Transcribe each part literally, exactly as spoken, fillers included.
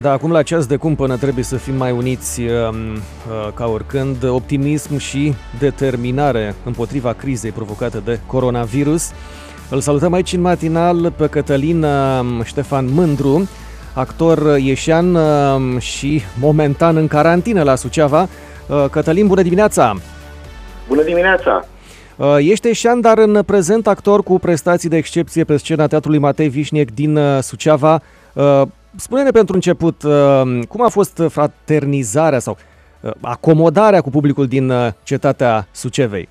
Da, acum la ceas de cumpănă trebuie să fim mai uniți uh, ca oricând. Optimism și determinare împotriva crizei provocate de coronavirus. Îl salutăm aici în matinal pe Cătălin Ștefan Mândru, actor ieșean și momentan în carantină la Suceava. Cătălin, bună dimineața! Bună dimineața! Ești ieșean, dar în prezent actor cu prestații de excepție pe scena Teatrului Matei Vișniec din Suceava. Spune-ne pentru început, cum a fost fraternizarea sau acomodarea cu publicul din cetatea Sucevei?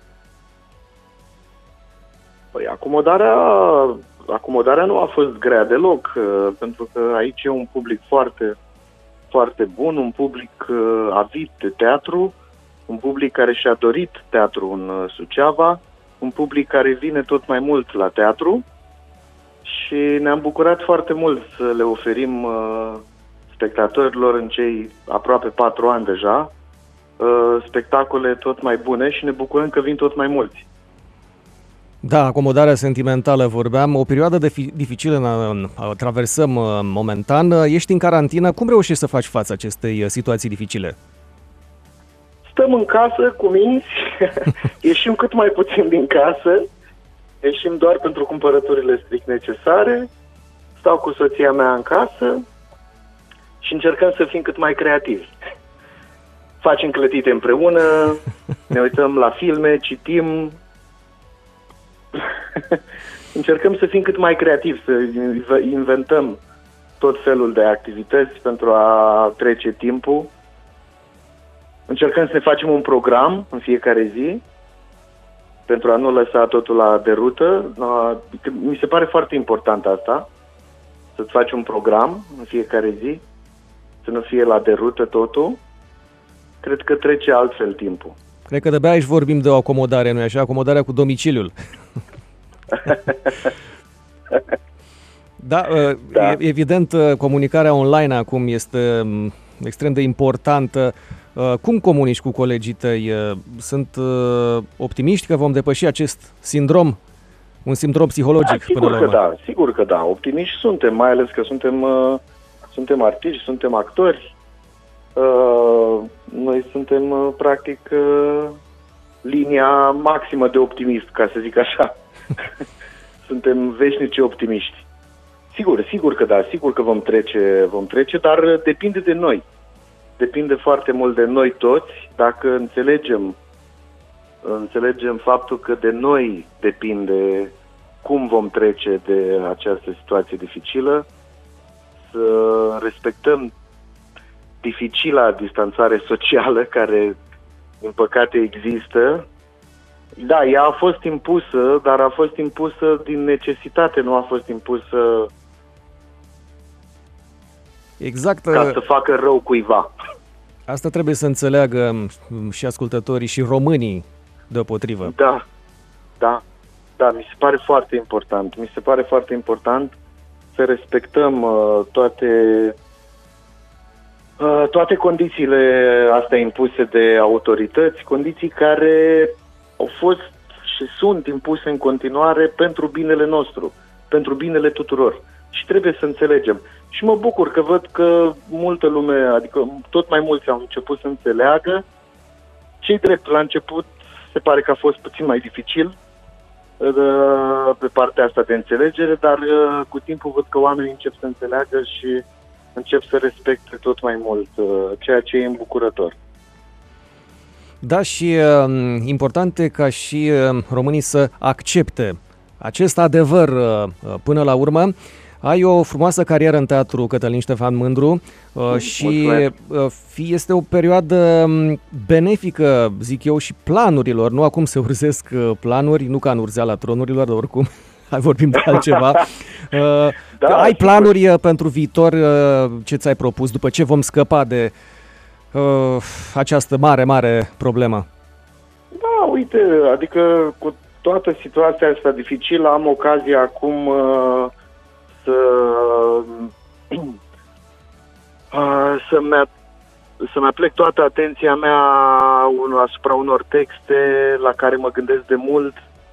Păi, acomodarea, acomodarea nu a fost grea deloc, pentru că aici e un public foarte, foarte bun, un public avid de teatru, un public care și-a dorit teatru în Suceava, un public care vine tot mai mult la teatru și ne-am bucurat foarte mult să le oferim uh, spectatorilor în cei aproape patru ani deja uh, spectacole tot mai bune și ne bucurăm că vin tot mai mulți. Da, acomodarea sentimentală vorbeam, o perioadă de dificilă traversăm momentan. Ești în carantină, cum reușești să faci față acestei situații dificile? Stăm în casă cu minți, ieșim cât mai puțin din casă, ieșim doar pentru cumpărăturile strict necesare, stau cu soția mea în casă și încercăm să fim cât mai creativi. Facem clătite împreună, ne uităm la filme, citim. Încercăm să fim cât mai creativi, să inventăm tot felul de activități pentru a trece timpul. Încercăm să ne facem un program în fiecare zi pentru a nu lăsa totul la derută. Mi se pare foarte important asta, să-ți faci un program în fiecare zi, să nu fie la derută totul. Cred că trece altfel timpul. Cred că de-abia aici vorbim de o acomodare, nu-i așa? Acomodarea cu domiciliul. Da, da, evident, comunicarea online acum este extrem de importantă. Cum comunici cu colegii tăi? Sunt optimiști că vom depăși acest sindrom? Un sindrom psihologic? Da, sigur până la urmă. Că da, sigur că da. Optimiști suntem, mai ales că suntem, suntem artiști, suntem actori. Noi suntem, practic, linia maximă de optimist, ca să zic așa. Suntem veșnici optimiști. Sigur, sigur că da, sigur că vom trece, vom trece, dar depinde de noi. Depinde foarte mult de noi toți, dacă înțelegem, înțelegem faptul că de noi depinde cum vom trece de această situație dificilă, să respectăm dificila distanțare socială care, din păcate, există. Da, ea a fost impusă, dar a fost impusă din necesitate, nu a fost impusă exact ca să facă rău cuiva. Asta trebuie să înțeleagă și ascultătorii și românii deopotrivă. Da, da, da, mi se pare foarte important. Mi se pare foarte important să respectăm uh, toate uh, toate condițiile astea impuse de autorități, condiții care au fost și sunt impuse în continuare pentru binele nostru, pentru binele tuturor. Și trebuie să înțelegem. Și mă bucur că văd că multă lume, adică tot mai mulți au început să înțeleagă. Ce-i drept, la început se pare că a fost puțin mai dificil pe partea asta de înțelegere, dar cu timpul văd că oamenii încep să înțeleagă și încep să respecte tot mai mult, ceea ce e îmbucurător. Da, și uh, important e ca și uh, românii să accepte acest adevăr uh, până la urmă. Ai o frumoasă carieră în teatru, Cătălin Ștefan Mândru, uh, și uh, este o perioadă benefică, zic eu, și planurilor. Nu acum se urzesc planuri, nu ca în urzeala tronurilor, dar oricum, hai vorbim de altceva. Uh, da, ai planuri sigur. Pentru viitor, uh, ce ți-ai propus după ce vom scăpa de uh, această mare, mare problemă? Da, uite, adică cu toată situația asta dificilă am ocazia acum uh, să să-mi, să-mi aplec toată atenția mea asupra unor texte la care mă gândesc de mult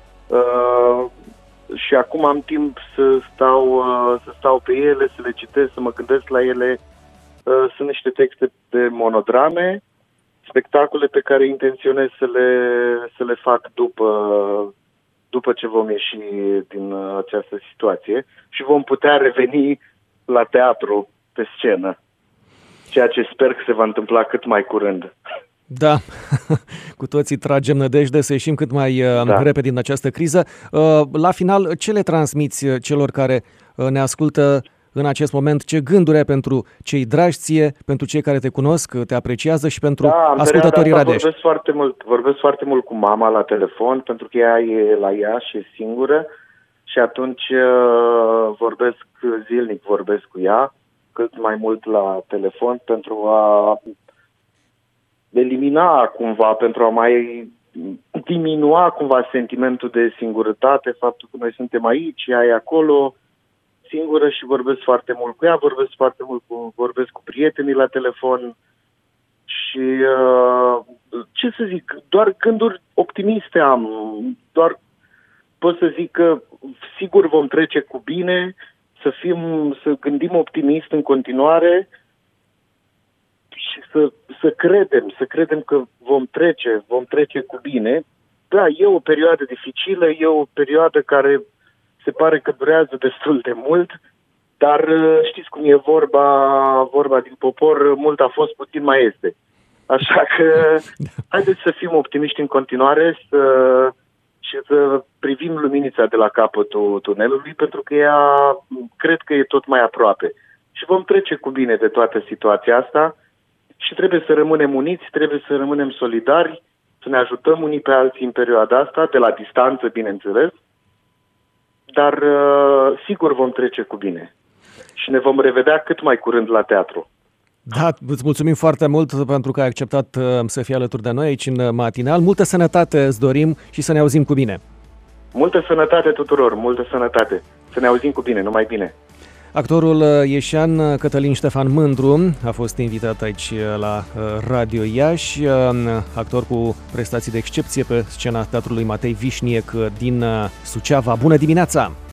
și acum am timp să stau, să stau pe ele, să le citesc, să mă gândesc la ele Sunt niște texte de monodrame, spectacole pe care intenționez să le, să le fac după, după ce vom ieși din această situație și vom putea reveni la teatru, pe scenă, ceea ce sper că se va întâmpla cât mai curând. Da, cu toții tragem nădejde să ieșim cât mai da. repede din această criză. La final, ce le transmiți celor care ne ascultă în acest moment? Ce gânduri ai pentru cei dragi ție, pentru cei care te cunosc, te apreciază și pentru da, ascultătorii Radești? Vorbesc foarte mult, vorbesc foarte mult cu mama la telefon, pentru că ea e la Iași, e singură și atunci uh, vorbesc zilnic, vorbesc cu ea, cât mai mult la telefon pentru a elimina cumva, pentru a mai diminua cumva sentimentul de singurătate, faptul că noi suntem aici, ea e acolo, singură și vorbesc foarte mult cu ea, vorbesc foarte mult cu, vorbesc cu prietenii la telefon și uh, ce să zic, doar gânduri optimiste am, doar pot să zic că sigur vom trece cu bine, să fim, să gândim optimist în continuare și să, să credem, să credem că vom trece, vom trece cu bine. Da, e o perioadă dificilă, e o perioadă care se pare că durează destul de mult, dar știți cum e vorba, vorba din popor, mult a fost, puțin mai este. Așa că haideți să fim optimiști în continuare să, și să privim luminița de la capătul tunelului, pentru că ea cred că e tot mai aproape. Și vom trece cu bine de toată situația asta și trebuie să rămânem uniți, trebuie să rămânem solidari, să ne ajutăm unii pe alții în perioada asta, de la distanță, bineînțeles, dar sigur vom trece cu bine și ne vom revedea cât mai curând la teatru. Da, îți mulțumim foarte mult pentru că ai acceptat să fii alături de noi aici în matinal. Multă sănătate îți dorim și să ne auzim cu bine. Multă sănătate tuturor, multă sănătate. Să ne auzim cu bine, numai bine. Actorul ieșean Cătălin Ștefan Mândru a fost invitat aici la Radio Iași, actor cu prestații de excepție pe scena Teatrului Matei Vișniec din Suceava. Bună dimineața!